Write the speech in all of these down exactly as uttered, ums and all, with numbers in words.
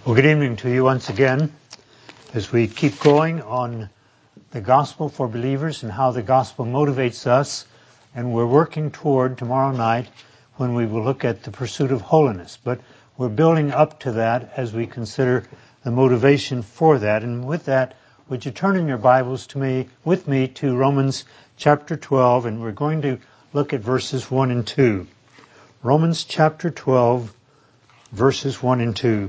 Well, good evening to you once again as we keep going on the gospel for believers and how the gospel motivates us. And we're working toward tomorrow night when we will look at the pursuit of holiness. But we're building up to that as we consider the motivation for that. And with that, would you turn in your Bibles to me, with me to Romans chapter twelve, and we're going to look at verses one and two. Romans chapter twelve, verses one and two.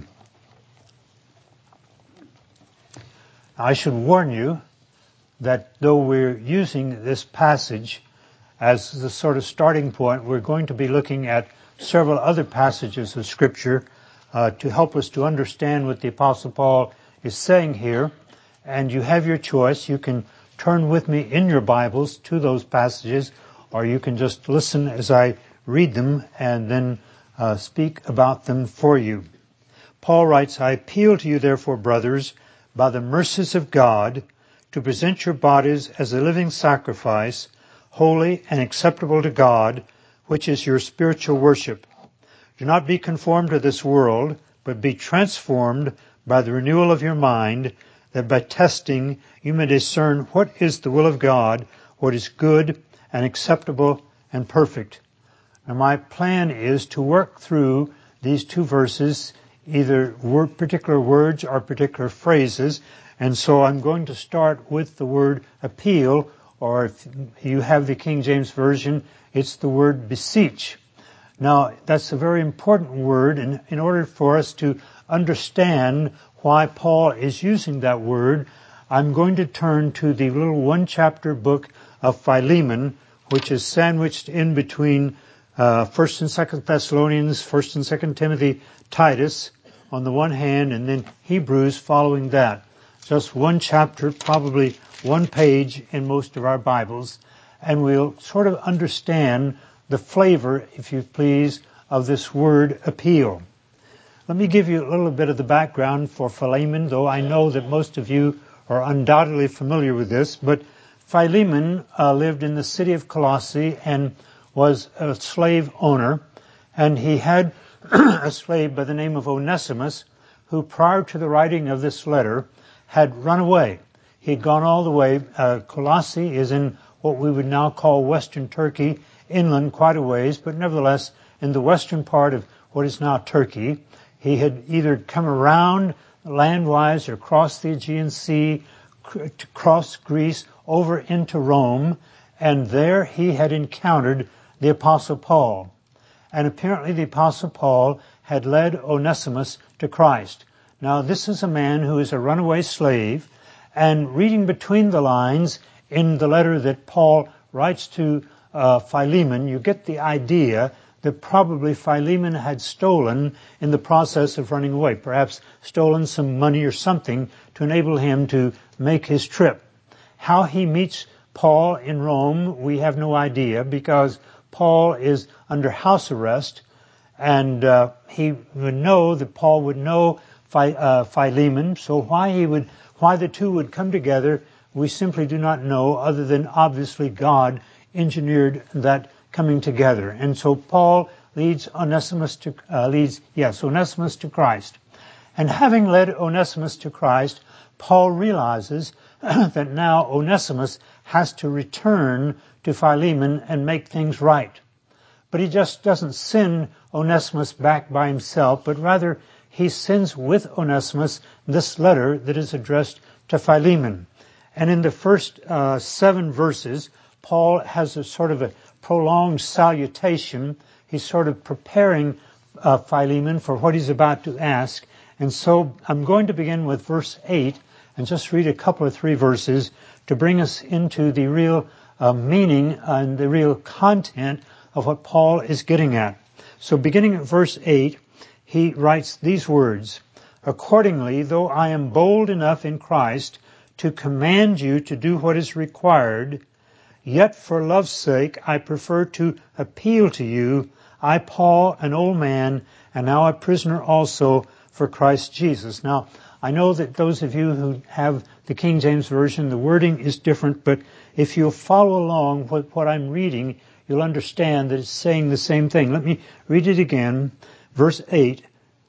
I should warn you that though we're using this passage as the sort of starting point, we're going to be looking at several other passages of Scripture uh, to help us to understand what the Apostle Paul is saying here. And you have your choice. You can turn with me in your Bibles to those passages, or you can just listen as I read them and then uh, speak about them for you. Paul writes, I appeal to you therefore, brothers, by the mercies of God, to present your bodies as a living sacrifice, holy and acceptable to God, which is your spiritual worship. Do not be conformed to this world, but be transformed by the renewal of your mind, that by testing you may discern what is the will of God, what is good and acceptable and perfect. Now my plan is to work through these two verses, either word, particular words or particular phrases, and so I'm going to start with the word appeal, or if you have the King James Version, it's the word beseech. Now, that's a very important word, and in order for us to understand why Paul is using that word, I'm going to turn to the little one-chapter book of Philemon, which is sandwiched in between uh, First and Second Thessalonians, First and Second Timothy, Titus, on the one hand, and then Hebrews following that. Just one chapter, probably one page in most of our Bibles, and we'll sort of understand the flavor, if you please, of this word appeal. Let me give you a little bit of the background for Philemon, though I know that most of you are undoubtedly familiar with this, but Philemon uh, lived in the city of Colossae and was a slave owner, and he had a slave by the name of Onesimus, who prior to the writing of this letter had run away. He had gone all the way. Uh, Colossae is in what we would now call Western Turkey, inland quite a ways, but nevertheless in the western part of what is now Turkey. He had either come around landwise or crossed the Aegean Sea, cr- to cross Greece over into Rome, and there he had encountered the Apostle Paul. And apparently the Apostle Paul had led Onesimus to Christ. Now this is a man who is a runaway slave, and reading between the lines in the letter that Paul writes to uh, Philemon, you get the idea that probably Philemon had stolen in the process of running away, perhaps stolen some money or something to enable him to make his trip. How he meets Paul in Rome, we have no idea, because Paul is under house arrest, and uh, he would know that Paul would know Phi, uh, Philemon. So why he would, why the two would come together, we simply do not know, other than obviously God engineered that coming together. And so Paul leads Onesimus to uh, leads yes Onesimus to Christ, and having led Onesimus to Christ, Paul realizes that now Onesimus has to return to Philemon and make things right. But he just doesn't send Onesimus back by himself, but rather he sends with Onesimus this letter that is addressed to Philemon. And in the first uh, seven verses, Paul has a sort of a prolonged salutation. He's sort of preparing uh, Philemon for what he's about to ask. And so I'm going to begin with verse eight and just read a couple of three verses to bring us into the real uh, meaning and the real content of what Paul is getting at. So beginning at verse eight, he writes these words, Accordingly, though I am bold enough in Christ to command you to do what is required, yet for love's sake I prefer to appeal to you, I, Paul, an old man, and now a prisoner also for Christ Jesus. Now, I know that those of you who have the King James Version, the wording is different, but if you'll follow along with what I'm reading, you'll understand that it's saying the same thing. Let me read it again. Verse eight,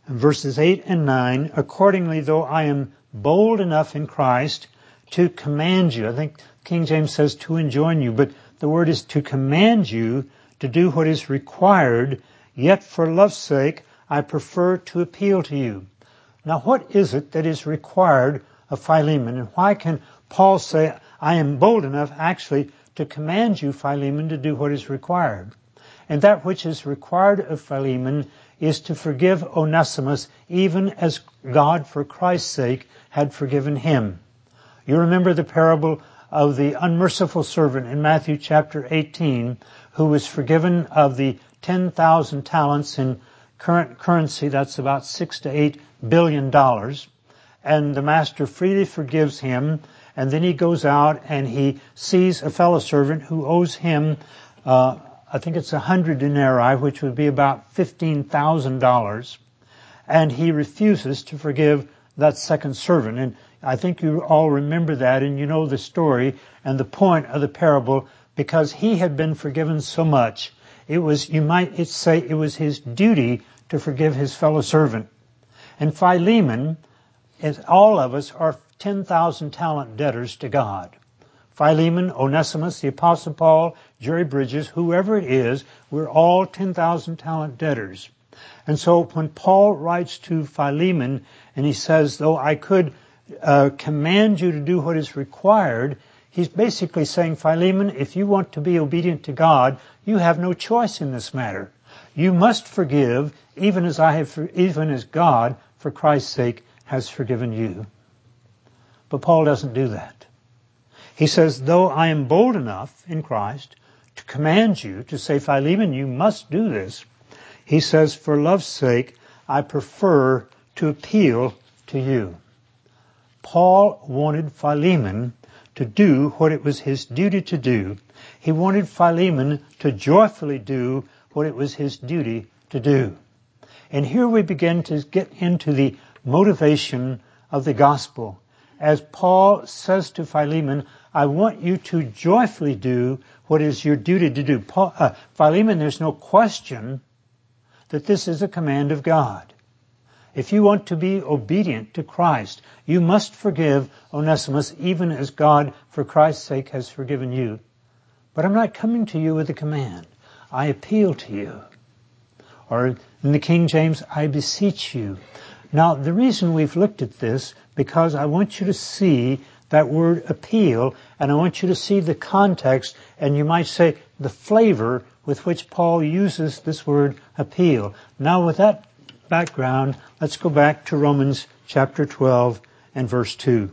And verses eight and nine, accordingly, though I am bold enough in Christ to command you, I think King James says to enjoin you, but the word is to command you to do what is required, yet for love's sake I prefer to appeal to you. Now what is it that is required of Philemon, and why can Paul say, I am bold enough actually to command you, Philemon, to do what is required? And that which is required of Philemon is to forgive Onesimus even as God, for Christ's sake, had forgiven him. You remember the parable of the unmerciful servant in Matthew chapter eighteen, who was forgiven of the ten thousand talents in current currency, that's about six to eight billion dollars, and the master freely forgives him, and then he goes out and he sees a fellow servant who owes him uh, I think it's a hundred denarii, which would be about fifteen thousand dollars, and he refuses to forgive that second servant. And I think you all remember that, and you know the story and the point of the parable, because he had been forgiven so much. It was, you might say, it was his duty to forgive his fellow servant. And Philemon, as all of us, are ten thousand talent debtors to God. Philemon, Onesimus, the Apostle Paul, Jerry Bridges, whoever it is, we're all ten thousand talent debtors. And so when Paul writes to Philemon and he says, though I could uh, command you to do what is required, he's basically saying, Philemon, if you want to be obedient to God, you have no choice in this matter. You must forgive, even as I have, even as God, for Christ's sake, has forgiven you. But Paul doesn't do that. He says, though I am bold enough in Christ to command you, to say, Philemon, you must do this, he says, for love's sake, I prefer to appeal to you. Paul wanted Philemon to do what it was his duty to do. He wanted Philemon to joyfully do what it was his duty to do. And here we begin to get into the motivation of the gospel. As Paul says to Philemon, I want you to joyfully do what is your duty to do. Paul, uh, Philemon, there's no question that this is a command of God. If you want to be obedient to Christ, you must forgive Onesimus even as God, for Christ's sake, has forgiven you. But I'm not coming to you with a command. I appeal to you. Or in the King James, I beseech you. Now, the reason we've looked at this, because I want you to see that word appeal, and I want you to see the context, and you might say the flavor with which Paul uses this word appeal. Now, with that background, let's go back to Romans chapter twelve and verse two.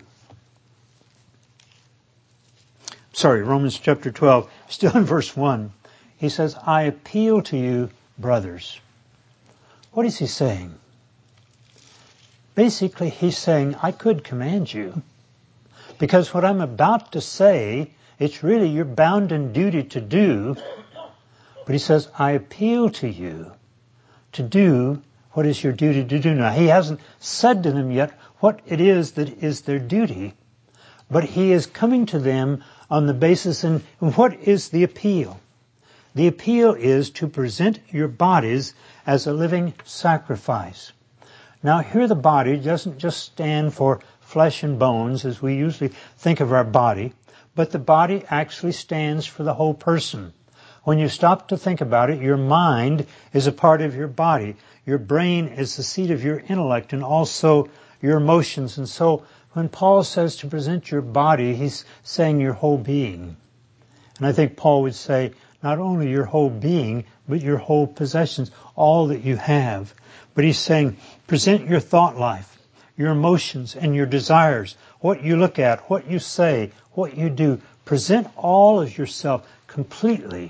Sorry, Romans chapter twelve, still in verse one. He says, I appeal to you, brothers. What is he saying? Basically, he's saying, I could command you, because what I'm about to say, it's really you're bound in duty to do. But he says, I appeal to you to do what is your duty to do. Now, he hasn't said to them yet what it is that is their duty, but he is coming to them on the basis, and what is the appeal? The appeal is to present your bodies as a living sacrifice. Now, here the body doesn't just stand for flesh and bones as we usually think of our body, but the body actually stands for the whole person. When you stop to think about it, your mind is a part of your body. Your brain is the seat of your intellect and also your emotions. And so when Paul says to present your body, he's saying your whole being. And I think Paul would say not only your whole being, but your whole possessions, all that you have. But he's saying, present your thought life, your emotions and your desires, what you look at, what you say, what you do. Present all of yourself completely.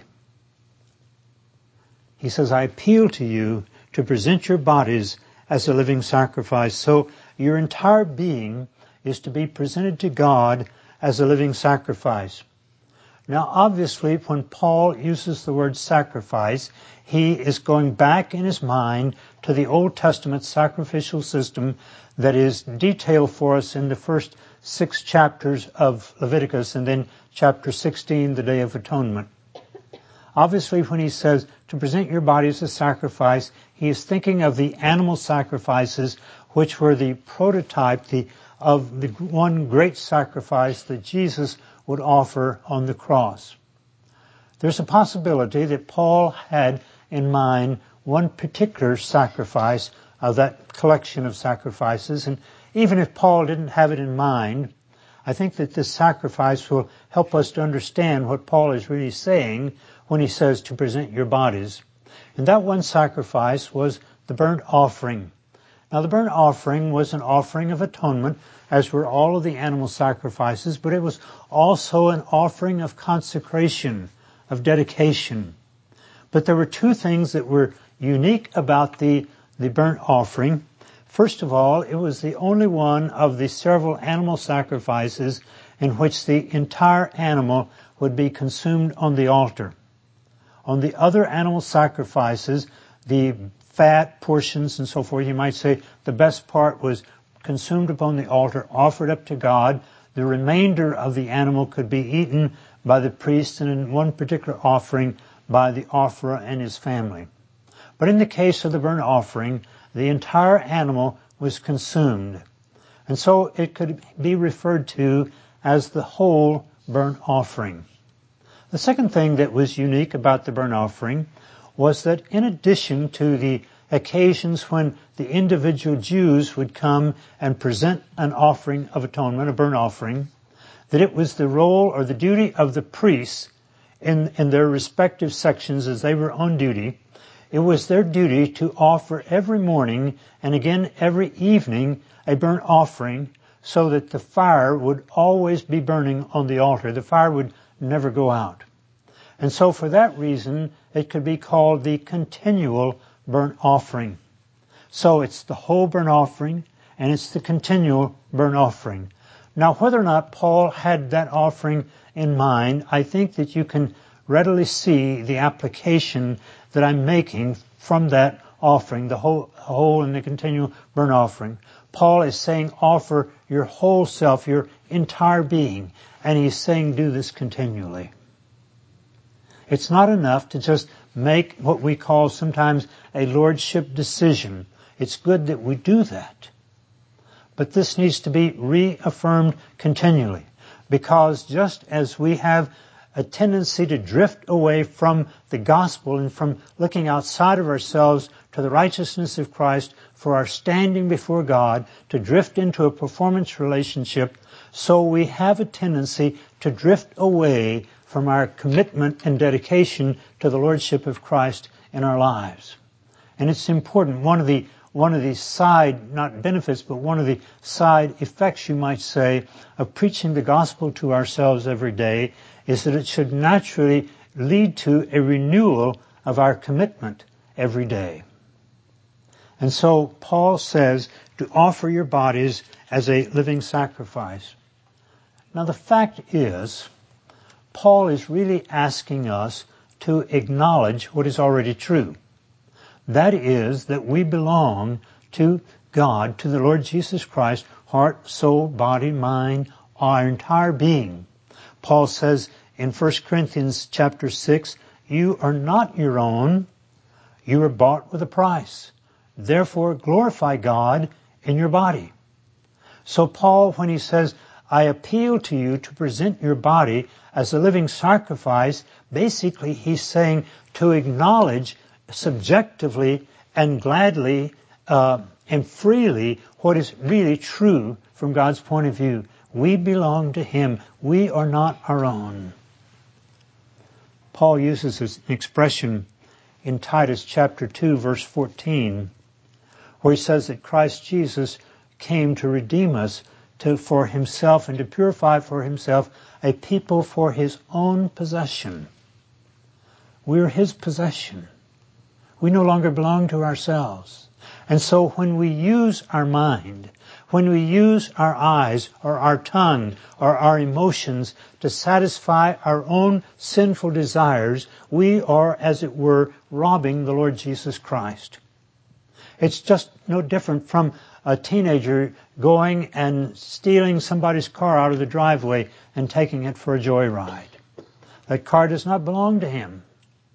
He says, I appeal to you to present your bodies as a living sacrifice. So your entire being is to be presented to God as a living sacrifice. Now, obviously, when Paul uses the word sacrifice, he is going back in his mind to the Old Testament sacrificial system that is detailed for us in the first six chapters of Leviticus and then chapter sixteen, the Day of Atonement. Obviously, when he says to present your body as a sacrifice, he is thinking of the animal sacrifices, which were the prototype the, of the one great sacrifice that Jesus would offer on the cross. There's a possibility that Paul had in mind one particular sacrifice of that collection of sacrifices, and even if Paul didn't have it in mind, I think that this sacrifice will help us to understand what Paul is really saying when he says to present your bodies. And that one sacrifice was the burnt offering. Now, the burnt offering was an offering of atonement, as were all of the animal sacrifices, but it was also an offering of consecration, of dedication. But there were two things that were unique about the, the burnt offering. First of all, it was the only one of the several animal sacrifices in which the entire animal would be consumed on the altar. On the other animal sacrifices, the fat portions and so forth, you might say the best part was consumed upon the altar, offered up to God. The remainder of the animal could be eaten by the priest, and in one particular offering by the offerer and his family. But in the case of the burnt offering, the entire animal was consumed. And so it could be referred to as the whole burnt offering. The second thing that was unique about the burnt offering was that in addition to the occasions when the individual Jews would come and present an offering of atonement, a burnt offering, that it was the role or the duty of the priests in, in their respective sections as they were on duty. It was their duty to offer every morning and again every evening a burnt offering so that the fire would always be burning on the altar. The fire would never go out. And so for that reason, it could be called the continual burnt offering. So it's the whole burnt offering and it's the continual burnt offering. Now, whether or not Paul had that offering in mind, I think that you can readily see the application that I'm making from that offering, the whole, whole and the continual burnt offering. Paul is saying offer your whole self, your entire being, and he's saying do this continually. It's not enough to just make what we call sometimes a lordship decision. It's good that we do that. But this needs to be reaffirmed continually, because just as we have a tendency to drift away from the gospel and from looking outside of ourselves to the righteousness of Christ for our standing before God, to drift into a performance relationship, so we have a tendency to drift away from our commitment and dedication to the Lordship of Christ in our lives. And it's important. One of the One of the side, not benefits, but one of the side effects, you might say, of preaching the gospel to ourselves every day is that it should naturally lead to a renewal of our commitment every day. And so Paul says to offer your bodies as a living sacrifice. Now the fact is, Paul is really asking us to acknowledge what is already true. That is, that we belong to God, to the Lord Jesus Christ, heart, soul, body, mind, our entire being. Paul says in First Corinthians chapter six, you are not your own, you are bought with a price. Therefore glorify God in your body. So Paul, when he says, I appeal to you to present your body as a living sacrifice, basically he's saying to acknowledge subjectively and gladly uh, and freely what is really true from God's point of view. We belong to Him. We are not our own. Paul uses this expression in Titus chapter two, verse fourteen, where he says that Christ Jesus came to redeem us to, for Himself and to purify for Himself a people for His own possession. We're His possession. We no longer belong to ourselves. And so when we use our mind, when we use our eyes or our tongue or our emotions to satisfy our own sinful desires, we are, as it were, robbing the Lord Jesus Christ. It's just no different from a teenager going and stealing somebody's car out of the driveway and taking it for a joyride. That car does not belong to him.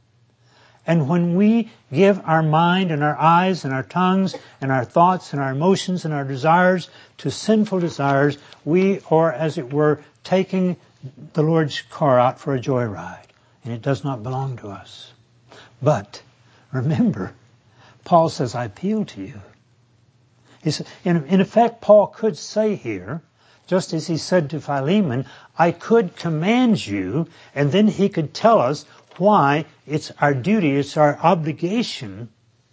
And when we give our mind and our eyes and our tongues and our thoughts and our emotions and our desires to sinful desires, we are, as it were, taking the Lord's car out for a joyride. And it does not belong to us. But remember, Paul says, I appeal to you. He said, in, in effect, Paul could say here, just as he said to Philemon, I could command you, and then he could tell us why it's our duty, it's our obligation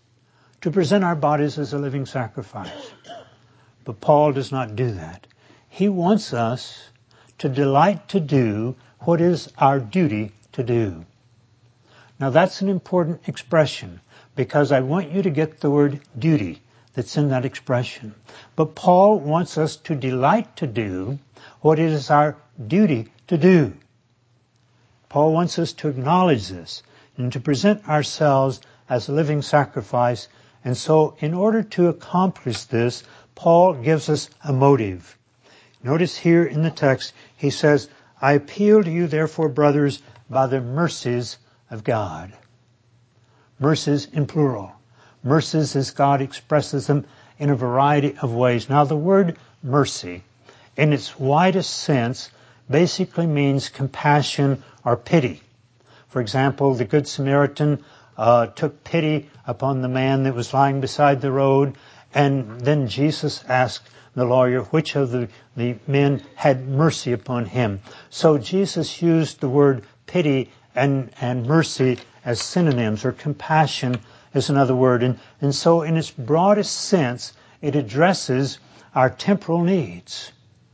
to present our bodies as a living sacrifice. But Paul does not do that. He wants us to delight to do what is our duty to do. Now that's an important expression, because I want you to get the word duty that's in that expression. But Paul wants us to delight to do what it is our duty to do. Paul wants us to acknowledge this and to present ourselves as a living sacrifice. And so in order to accomplish this, Paul gives us a motive. Notice here in the text, he says, I appeal to you, therefore, brothers, by the mercies of God. Mercies in plural. Mercies as God expresses them in a variety of ways. Now the word mercy, in its widest sense, basically means compassion or pity. For example, the Good Samaritan uh, took pity upon the man that was lying beside the road, and then Jesus asked the lawyer which of the, the men had mercy upon him. So Jesus used the word pity and, and mercy as synonyms, or compassion is another word. And, and so in its broadest sense, it addresses our temporal needs.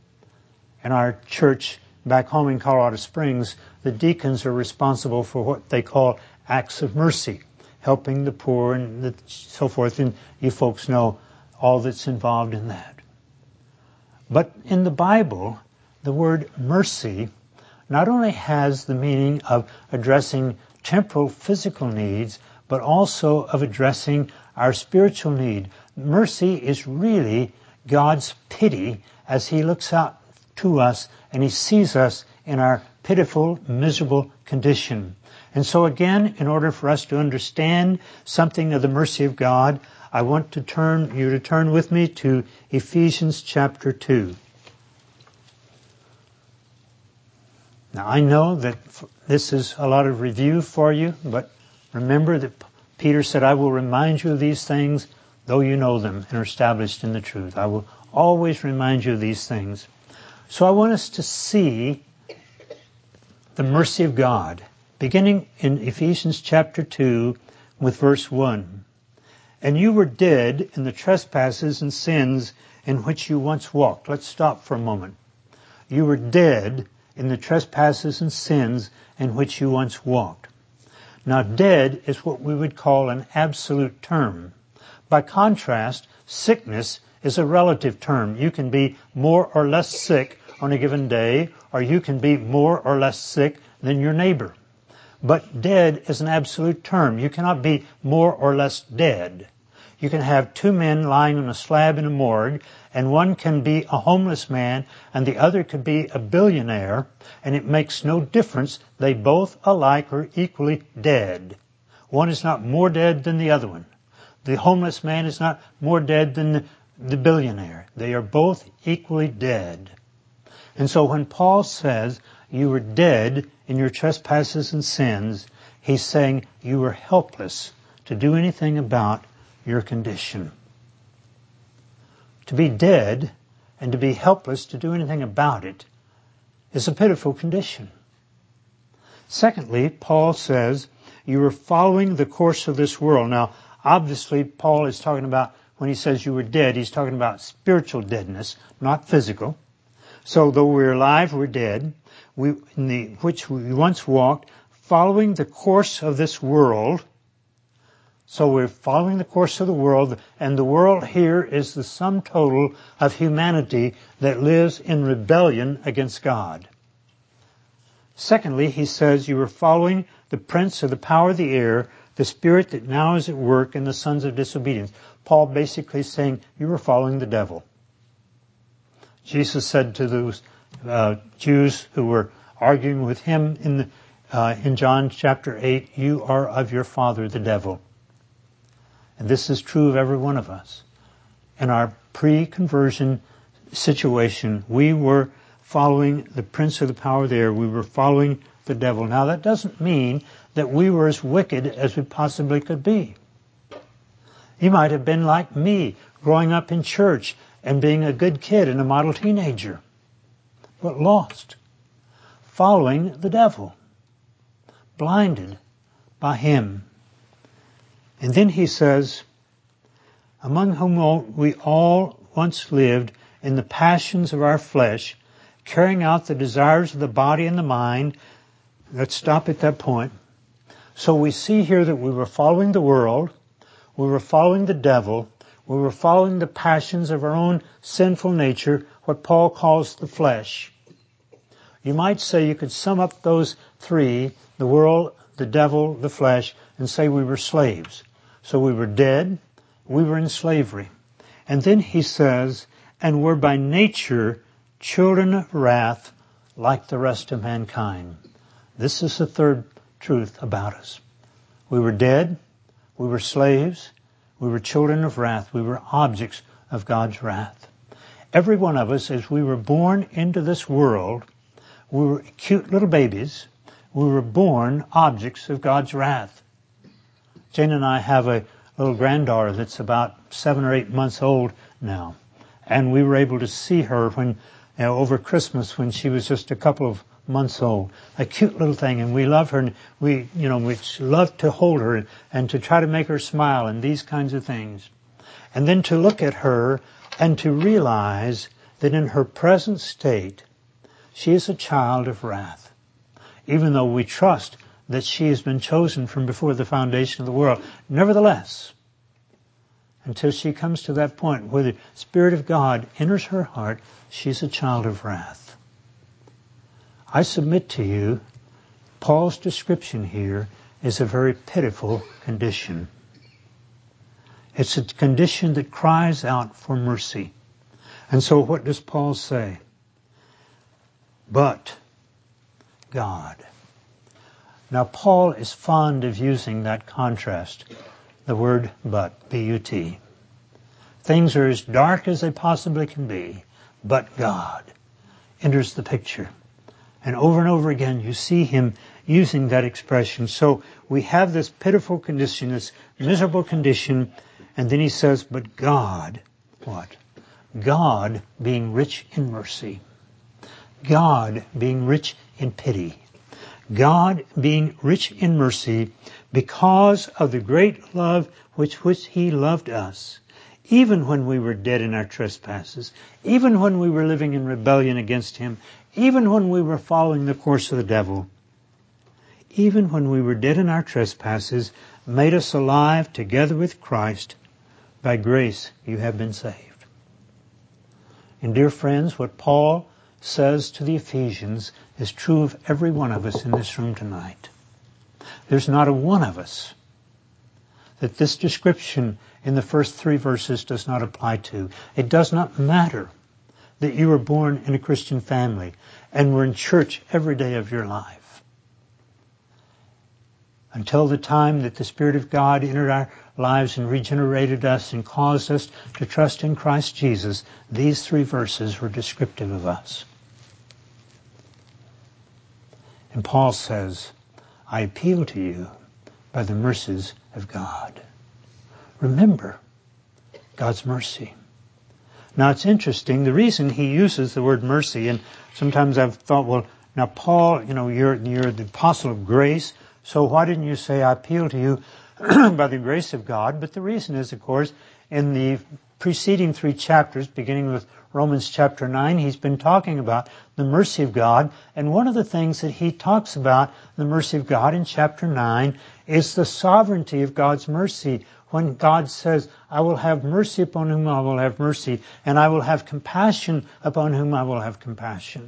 In our church back home in Colorado Springs, the deacons are responsible for what they call acts of mercy, helping the poor and the, so forth. And you folks know all that's involved in that. But in the Bible, the word mercy not only has the meaning of addressing temporal physical needs, but also of addressing our spiritual need. Mercy is really God's pity as He looks out to us and He sees us in our pitiful, miserable condition. And so again, in order for us to understand something of the mercy of God, I want to turn you to turn with me to Ephesians chapter two. Now I know that this is a lot of review for you, but remember that Peter said, I will remind you of these things, though you know them and are established in the truth. I will always remind you of these things. So I want us to see the mercy of God, beginning in Ephesians chapter two with verse one. And you were dead in the trespasses and sins in which you once walked. Let's stop for a moment. You were dead in the trespasses and sins in which you once walked. Now, dead is what we would call an absolute term. By contrast, sickness is a relative term. You can be more or less sick on a given day, or you can be more or less sick than your neighbor. But dead is an absolute term. You cannot be more or less dead. You can have two men lying on a slab in a morgue, and one can be a homeless man, and the other could be a billionaire, and it makes no difference. They both alike are equally dead. One is not more dead than the other one. The homeless man is not more dead than the, the billionaire. They are both equally dead. And so when Paul says you were dead in your trespasses and sins, he's saying you were helpless to do anything about your condition. To be dead and to be helpless to do anything about it is a pitiful condition. Secondly, Paul says you were following the course of this world. Now, obviously, Paul is talking about, when he says you were dead, he's talking about spiritual deadness, not physical. So though we're alive, we're dead, we, in the, which we once walked, following the course of this world. So we're following the course of the world, and the world here is the sum total of humanity that lives in rebellion against God. Secondly, he says you were following the prince of the power of the air, the spirit that now is at work in the sons of disobedience. Paul basically is saying you were following the devil. Jesus said to those uh, Jews who were arguing with him in the uh, in John chapter eight, you are of your father, the devil. And this is true of every one of us. In our pre-conversion situation, we were following the prince of the power of the air. We were following the devil. Now, that doesn't mean that we were as wicked as we possibly could be. You might have been like me, growing up in church and being a good kid and a model teenager, but lost, following the devil, blinded by him. And then he says, among whom we all once lived in the passions of our flesh, carrying out the desires of the body and the mind. Let's stop at that point. So we see here that we were following the world, we were following the devil, we were following the passions of our own sinful nature, what Paul calls the flesh. You might say you could sum up those three, the world, the devil, the flesh, and say we were slaves. So we were dead, we were in slavery. And then he says, and were by nature children of wrath like the rest of mankind. This is the third truth about us. We were dead, we were slaves, we were children of wrath, we were objects of God's wrath. Every one of us, as we were born into this world, we were cute little babies, we were born objects of God's wrath. Jane and I have a little granddaughter that's about seven or eight months old now. And we were able to see her when, you know, over Christmas when she was just a couple of months old. A cute little thing, and we love her, and we, you know, we love to hold her and, and to try to make her smile and these kinds of things. And then to look at her and to realize that in her present state, she is a child of wrath. Even though we trust that she has been chosen from before the foundation of the world. Nevertheless, until she comes to that point where the Spirit of God enters her heart, she's a child of wrath. I submit to you, Paul's description here is a very pitiful condition. It's a condition that cries out for mercy. And so what does Paul say? But God. Now, Paul is fond of using that contrast, the word but, B U T. Things are as dark as they possibly can be, but God enters the picture. And over and over again, you see him using that expression. So we have this pitiful condition, this miserable condition, and then he says, but God, what? God being rich in mercy. God being rich in pity. God being rich in mercy because of the great love with which he loved us, even when we were dead in our trespasses, even when we were living in rebellion against him, even when we were following the course of the devil, even when we were dead in our trespasses, made us alive together with Christ. By grace you have been saved. And dear friends, what Paul says to the Ephesians is true of every one of us in this room tonight. There's not a one of us that this description in the first three verses does not apply to. It does not matter that you were born in a Christian family and were in church every day of your life. Until the time that the Spirit of God entered our lives and regenerated us and caused us to trust in Christ Jesus, these three verses were descriptive of us. And Paul says, I appeal to you by the mercies of God. Remember God's mercy. Now it's interesting, the reason he uses the word mercy, and sometimes I've thought, well, now Paul, you know, you're, you're the apostle of grace, so why didn't you say, I appeal to you by the grace of God? But the reason is, of course, in the preceding three chapters, beginning with Romans chapter nine, he's been talking about the mercy of God. And one of the things that he talks about, the mercy of God in chapter nine, is the sovereignty of God's mercy. When God says, I will have mercy upon whom I will have mercy, and I will have compassion upon whom I will have compassion.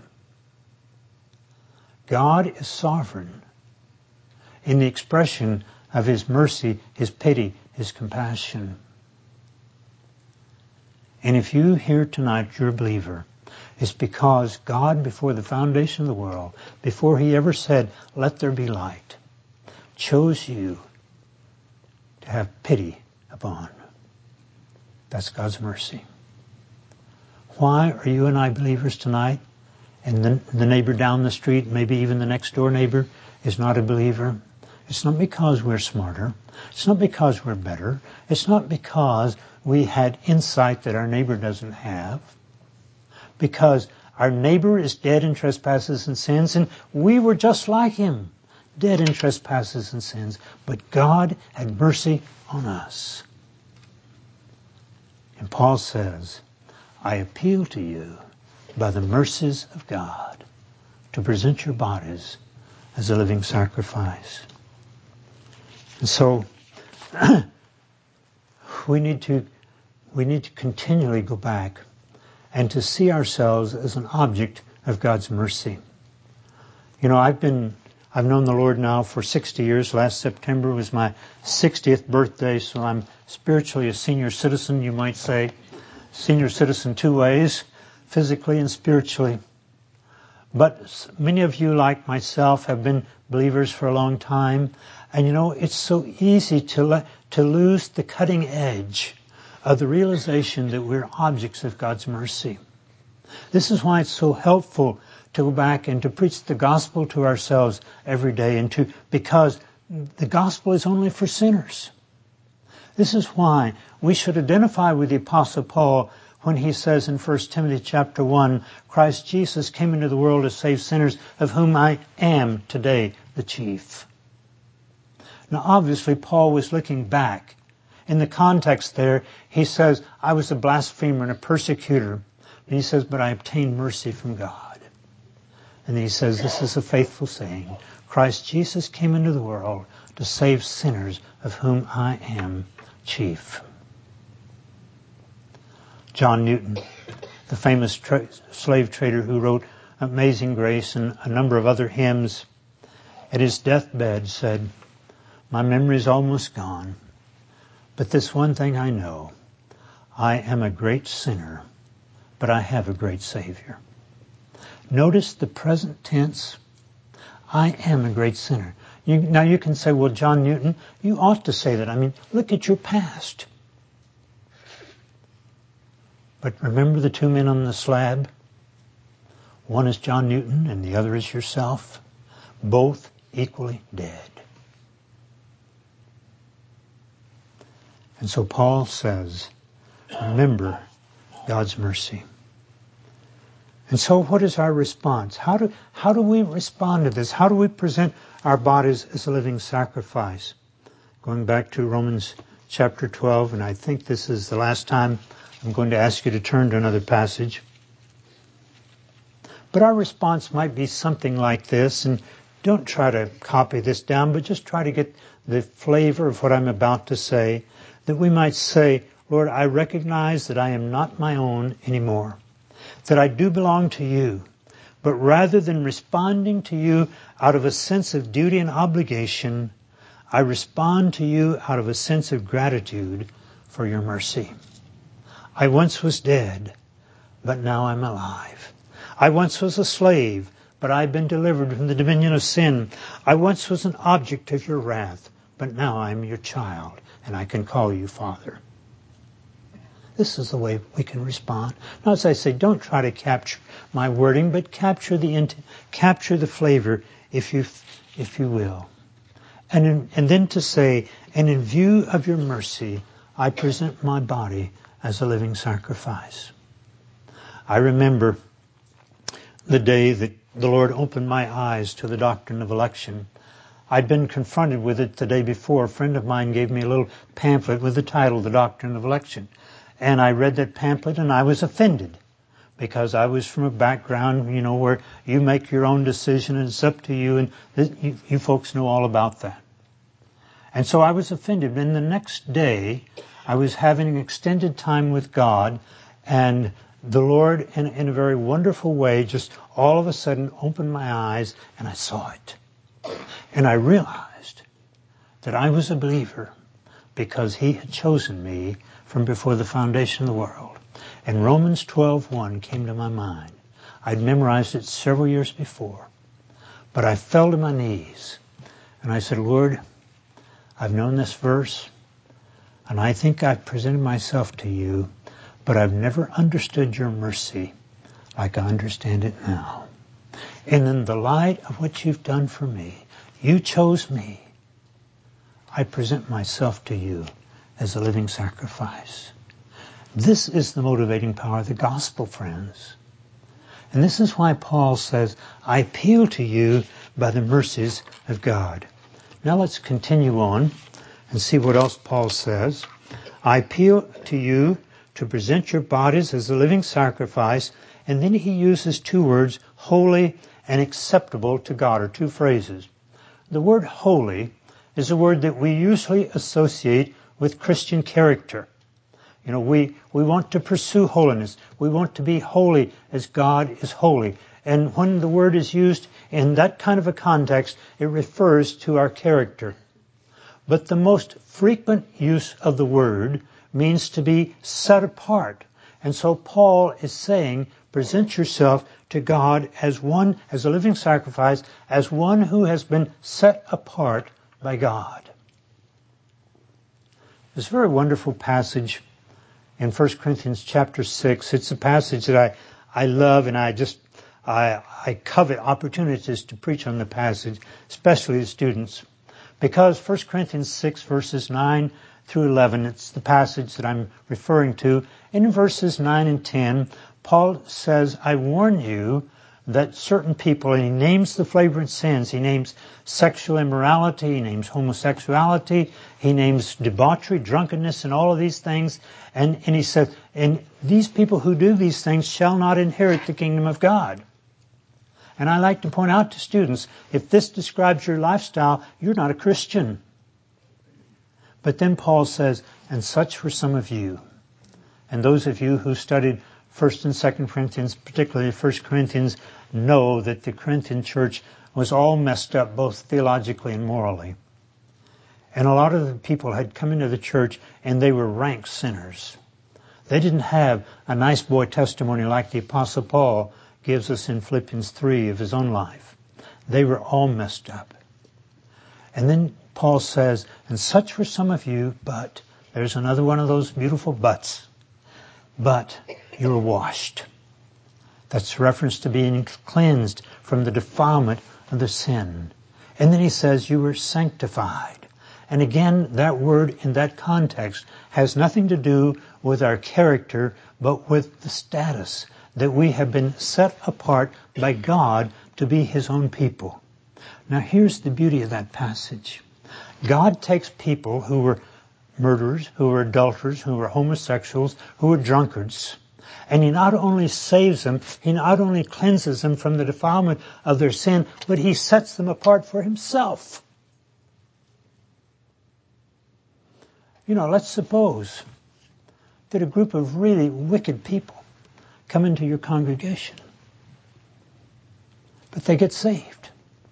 God is sovereign in the expression of his mercy, his pity, his compassion. And if you here tonight, you're a believer, is because God, before the foundation of the world, before he ever said, let there be light, chose you to have pity upon. That's God's mercy. Why are you and I believers tonight? And the, the neighbor down the street, maybe even the next door neighbor, is not a believer. It's not because we're smarter. It's not because we're better. It's not because we had insight that our neighbor doesn't have. Because our neighbor is dead in trespasses and sins, and we were just like him, dead in trespasses and sins. But God had mercy on us. And Paul says, I appeal to you by the mercies of God to present your bodies as a living sacrifice. And so we need to we need to continually go back and to see ourselves as an object of God's mercy. You know, I've been I've known the Lord now for sixty years. Last September was my sixtieth birthday, so I'm spiritually a senior citizen, you might say. Senior citizen two ways, physically and spiritually. But many of you, like myself, have been believers for a long time. And you know, it's so easy to le- to lose the cutting edge of the realization that we're objects of God's mercy. This is why it's so helpful to go back and to preach the gospel to ourselves every day, and to because the gospel is only for sinners. This is why we should identify with the Apostle Paul when he says in First Timothy chapter one, Christ Jesus came into the world to save sinners, of whom I am today the chief. Now obviously Paul was looking back. In the context there, he says, I was a blasphemer and a persecutor. And he says, but I obtained mercy from God. And then he says, this is a faithful saying. Christ Jesus came into the world to save sinners, of whom I am chief. John Newton, the famous tra- slave trader who wrote Amazing Grace and a number of other hymns, at his deathbed said, my memory is almost gone, but this one thing I know, I am a great sinner, but I have a great Savior. Notice the present tense. I am a great sinner. You, now you can say, well, John Newton, you ought to say that. I mean, look at your past. But remember the two men on the slab? One is John Newton and the other is yourself. Both equally dead. And so Paul says, remember God's mercy. And so what is our response? How do, how do we respond to this? How do we present our bodies as a living sacrifice? Going back to Romans chapter twelve, and I think this is the last time I'm going to ask you to turn to another passage. But our response might be something like this, and don't try to copy this down, but just try to get the flavor of what I'm about to say, that we might say, Lord, I recognize that I am not my own anymore, that I do belong to you, but rather than responding to you out of a sense of duty and obligation, I respond to you out of a sense of gratitude for your mercy. I once was dead, but now I'm alive. I once was a slave, but I've been delivered from the dominion of sin. I once was an object of your wrath, but now I'm your child, and I can call you Father. This is the way we can respond. Now, as I say, don't try to capture my wording, but capture the int- capture the flavor, if you if you will, and in, and then to say, and in view of your mercy, I present my body as a living sacrifice. I remember the day that the Lord opened my eyes to the doctrine of election. I'd been confronted with it the day before. A friend of mine gave me a little pamphlet with the title, The Doctrine of Election. And I read that pamphlet and I was offended because I was from a background, you know, where you make your own decision and it's up to you, and th- you, you folks know all about that. And so I was offended. And the next day, I was having an extended time with God, and the Lord, in, in a very wonderful way, just all of a sudden opened my eyes and I saw it. And I realized that I was a believer because He had chosen me from before the foundation of the world. And Romans twelve one came to my mind. I'd memorized it several years before. But I fell to my knees and I said, Lord, I've known this verse and I think I've presented myself to you, but I've never understood your mercy like I understand it now. And in the light of what you've done for me, you chose me. I present myself to you as a living sacrifice. This is the motivating power of the gospel, friends. And this is why Paul says, I appeal to you by the mercies of God. Now let's continue on and see what else Paul says. I appeal to you to present your bodies as a living sacrifice. And then he uses two words, holy and acceptable to God, or two phrases. The word holy is a word that we usually associate with Christian character. You know, we, we want to pursue holiness. We want to be holy as God is holy. And when the word is used in that kind of a context, it refers to our character. But the most frequent use of the word means to be set apart. And so Paul is saying, present yourself to God as one, as a living sacrifice, as one who has been set apart by God. There's a very wonderful passage in First Corinthians chapter six. It's a passage that I, I love, and I just, I, I covet opportunities to preach on the passage, especially to students. Because First Corinthians six verses nine through eleven, it's the passage that I'm referring to. In verses nine and ten, Paul says, I warn you that certain people, and he names the flagrant sins. He names sexual immorality, he names homosexuality, he names debauchery, drunkenness, and all of these things. And, and he says, and these people who do these things shall not inherit the kingdom of God. And I like to point out to students, if this describes your lifestyle, you're not a Christian. But then Paul says, and such were some of you. And those of you who studied First and Second Corinthians, particularly First Corinthians, know that the Corinthian church was all messed up, both theologically and morally. And a lot of the people had come into the church and they were rank sinners. They didn't have a nice boy testimony like the Apostle Paul gives us in Philippians three of his own life. They were all messed up. And then Paul says, and such were some of you, but, there's another one of those beautiful buts, but you were washed. That's reference to being cleansed from the defilement of the sin. And then he says you were sanctified. And again, that word in that context has nothing to do with our character, but with the status that we have been set apart by God to be His own people. Now here's the beauty of that passage. God takes people who were murderers, who were adulterers, who were homosexuals, who were drunkards, and He not only saves them, He not only cleanses them from the defilement of their sin, but He sets them apart for Himself. You know, let's suppose that a group of really wicked people come into your congregation, but they get saved.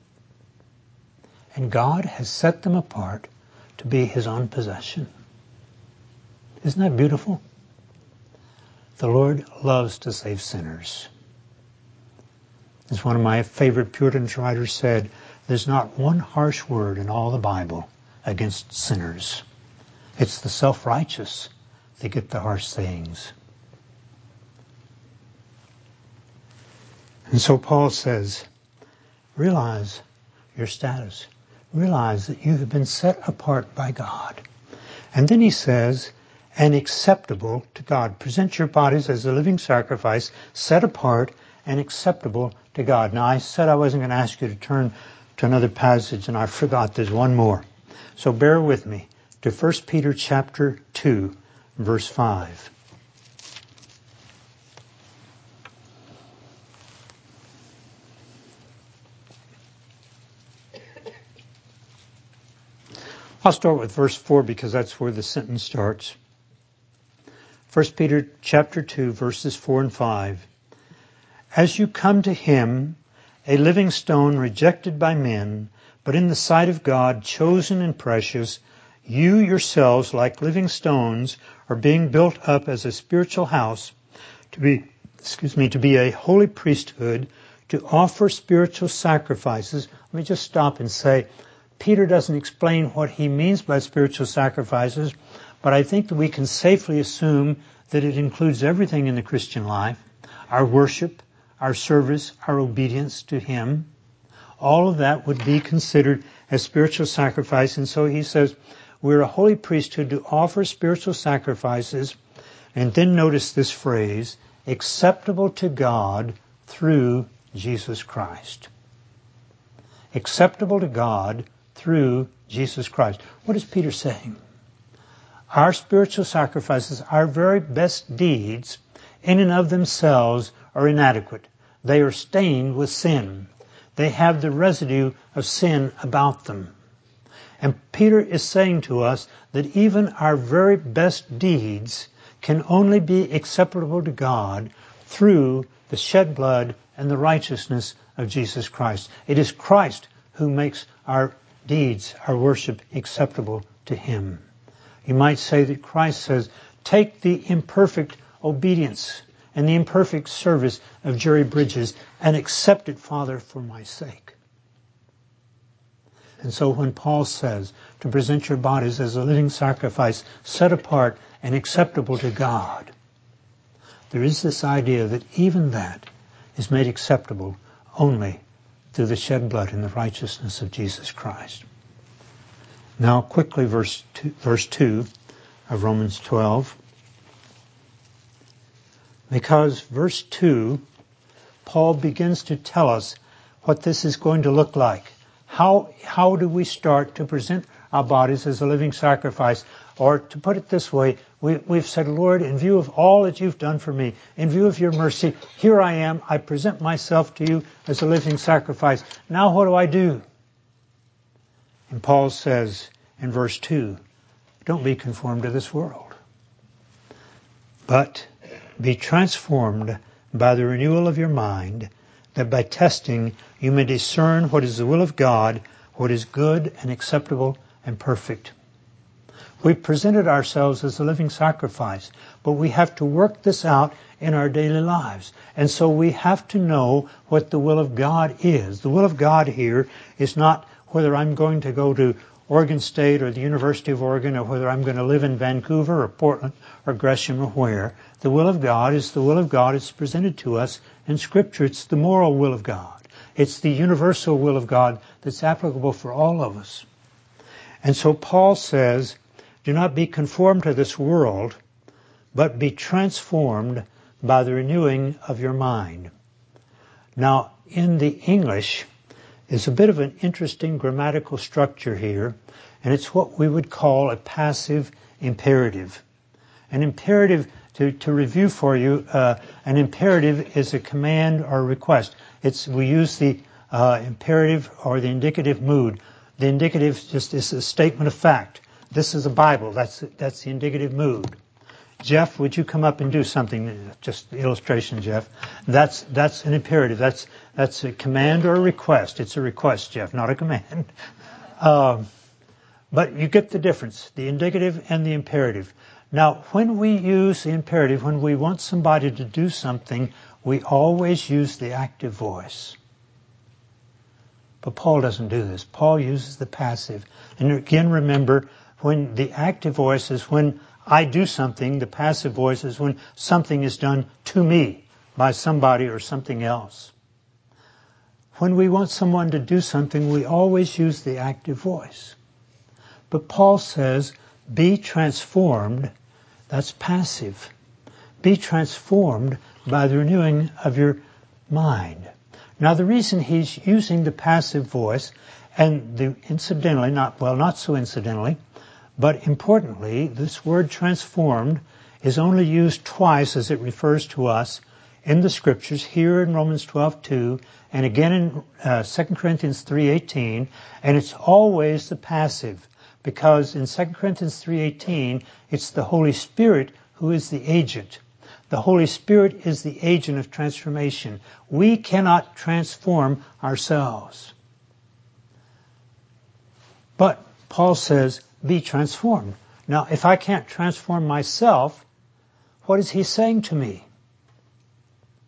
And God has set them apart to be His own possession. Isn't that beautiful? The Lord loves to save sinners. As one of my favorite Puritan writers said, there's not one harsh word in all the Bible against sinners. It's the self-righteous that get the harsh sayings. And so Paul says, realize your status. Realize that you have been set apart by God. And then he says, and acceptable to God. Present your bodies as a living sacrifice, set apart and acceptable to God. Now I said I wasn't going to ask you to turn to another passage, and I forgot there's one more. So bear with me to First Peter chapter two, verse five. I'll start with verse four because that's where the sentence starts. First Peter chapter two, verses four and five. As you come to Him, a living stone rejected by men, but in the sight of God chosen and precious, you yourselves, like living stones, are being built up as a spiritual house to be excuse me, to be a holy priesthood, to offer spiritual sacrifices. Let me just stop and say, Peter doesn't explain what he means by spiritual sacrifices, but I think that we can safely assume that it includes everything in the Christian life, our worship, our service, our obedience to Him. All of that would be considered as spiritual sacrifice. And so he says, we're a holy priesthood to offer spiritual sacrifices. And then notice this phrase, acceptable to God through Jesus Christ. Acceptable to God through Jesus Christ. What is Peter saying? Our spiritual sacrifices, our very best deeds, in and of themselves are inadequate. They are stained with sin. They have the residue of sin about them. And Peter is saying to us that even our very best deeds can only be acceptable to God through the shed blood and the righteousness of Jesus Christ. It is Christ who makes our deeds, our worship, acceptable to Him. You might say that Christ says, take the imperfect obedience and the imperfect service of Jerry Bridges and accept it, Father, for my sake. And so when Paul says to present your bodies as a living sacrifice, set apart and acceptable to God, there is this idea that even that is made acceptable only through the shed blood and the righteousness of Jesus Christ. Now quickly verse two, verse two of Romans twelve. Because verse two, Paul begins to tell us what this is going to look like. How, how do we start to present our bodies as a living sacrifice? Or to put it this way, we, we've said, Lord, in view of all that you've done for me, in view of your mercy, here I am, I present myself to you as a living sacrifice. Now what do I do? And Paul says in verse two, don't be conformed to this world, but be transformed by the renewal of your mind, that by testing you may discern what is the will of God, what is good and acceptable and perfect. We presented ourselves as a living sacrifice, but we have to work this out in our daily lives. And so we have to know what the will of God is. The will of God here is not whether I'm going to go to Oregon State or the University of Oregon, or whether I'm going to live in Vancouver or Portland or Gresham or where. The will of God is the will of God. It's presented to us in Scripture. It's the moral will of God. It's the universal will of God that's applicable for all of us. And so Paul says, do not be conformed to this world, but be transformed by the renewing of your mind. Now, in the English, there's a bit of an interesting grammatical structure here, and it's what we would call a passive imperative. An imperative, to, to review for you, uh, an imperative is a command or a request. It's, we use the uh, imperative or the indicative mood. The indicative just is a statement of fact. This is a Bible. That's that's the indicative mood. Jeff, would you come up and do something? Just illustration, Jeff. That's that's an imperative. That's that's a command or a request. It's a request, Jeff, not a command. Um, but you get the difference, the indicative and the imperative. Now, when we use the imperative, when we want somebody to do something, we always use the active voice. But Paul doesn't do this. Paul uses the passive. And again, remember, when the active voice is when I do something, the passive voice is when something is done to me by somebody or something else. When we want someone to do something, we always use the active voice. But Paul says, be transformed, that's passive. Be transformed by the renewing of your mind. Now the reason he's using the passive voice, and the incidentally, not well, not so incidentally, but importantly, this word transformed is only used twice as it refers to us in the Scriptures, here in Romans twelve two, and again in uh, Second Corinthians three eighteen, and it's always the passive, because in Second Corinthians three eighteen, it's the Holy Spirit who is the agent. The Holy Spirit is the agent of transformation. We cannot transform ourselves. But Paul says, be transformed. Now, if I can't transform myself, what is he saying to me?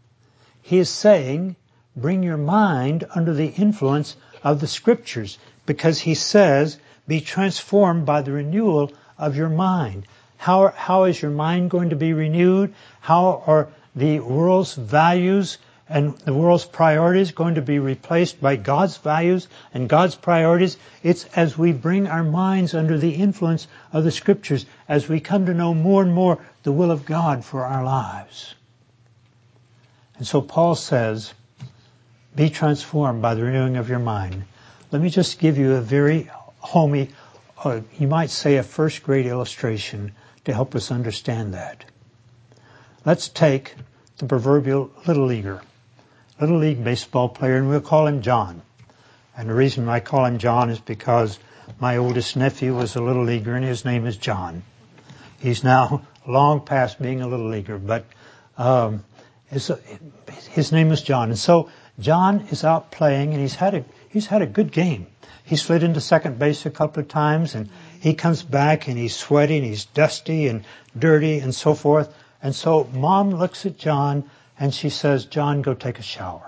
he is saying, bring your mind under the influence of the Scriptures, because he says, be transformed by the renewal of your mind. How, how is your mind going to be renewed? How are the world's values and the world's priorities going to be replaced by God's values and God's priorities? It's as we bring our minds under the influence of the Scriptures, as we come to know more and more the will of God for our lives. And so Paul says, be transformed by the renewing of your mind. Let me just give you a very homey, uh, you might say a first grade illustration to help us understand that. Let's take the proverbial little leaguer, little league baseball player, and we'll call him John. And the reason I call him John is because my oldest nephew was a little leaguer, and his name is John. He's now long past being a little leaguer, but um, his, his name is John. And so John is out playing, and he's had a he's had a good game. He slid into second base a couple of times, and he comes back, and he's sweaty, and he's dusty and dirty and so forth. And so Mom looks at John, and she says, John, go take a shower.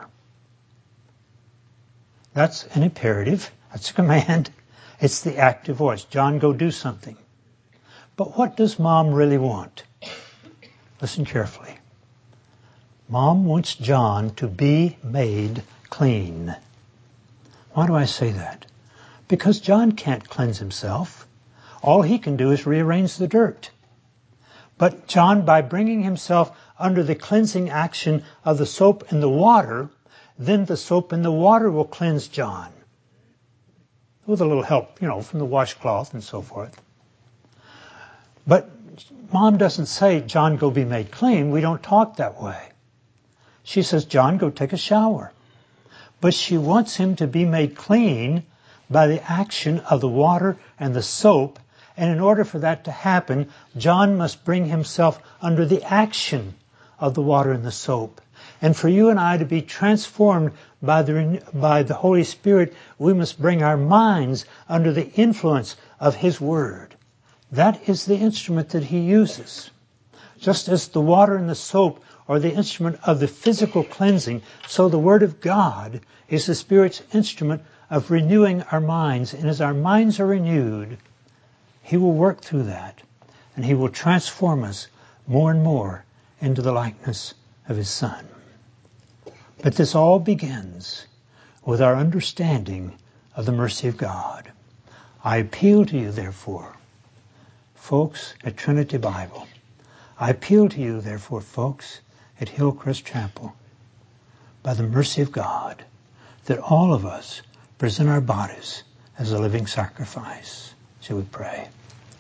That's an imperative. That's a command. It's the active voice. John, go do something. But what does Mom really want? Listen carefully. Mom wants John to be made clean. Why do I say that? Because John can't cleanse himself. All he can do is rearrange the dirt. But John, by bringing himself under the cleansing action of the soap and the water, then the soap and the water will cleanse John. With a little help, you know, from the washcloth and so forth. But Mom doesn't say, John, go be made clean. We don't talk that way. She says, John, go take a shower. But she wants him to be made clean by the action of the water and the soap. And in order for that to happen, John must bring himself under the action of the water and the soap. And for you and I to be transformed by the, by the Holy Spirit, we must bring our minds under the influence of His Word. That is the instrument that He uses. Just as the water and the soap are the instrument of the physical cleansing, so the Word of God is the Spirit's instrument of renewing our minds. And as our minds are renewed, He will work through that, and He will transform us more and more into the likeness of His Son. But this all begins with our understanding of the mercy of God. I appeal to you, therefore, folks at Trinity Bible. I appeal to you, therefore, folks at Hillcrest Chapel, by the mercy of God, that all of us present our bodies as a living sacrifice. Shall we pray?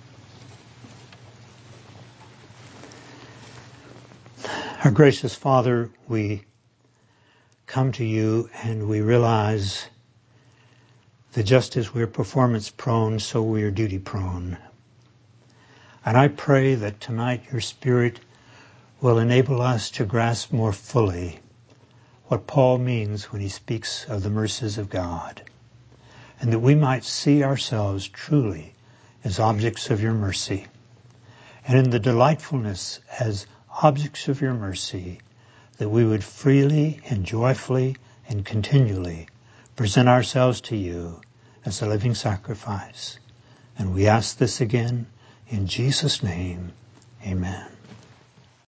Our gracious Father, we come to you and we realize that just as we're performance prone, so we are duty prone. And I pray that tonight your Spirit will enable us to grasp more fully what Paul means when he speaks of the mercies of God, and that we might see ourselves truly as objects of your mercy, and in the delightfulness as objects of your mercy, that we would freely and joyfully and continually present ourselves to you as a living sacrifice. And we ask this again in Jesus' name. Amen.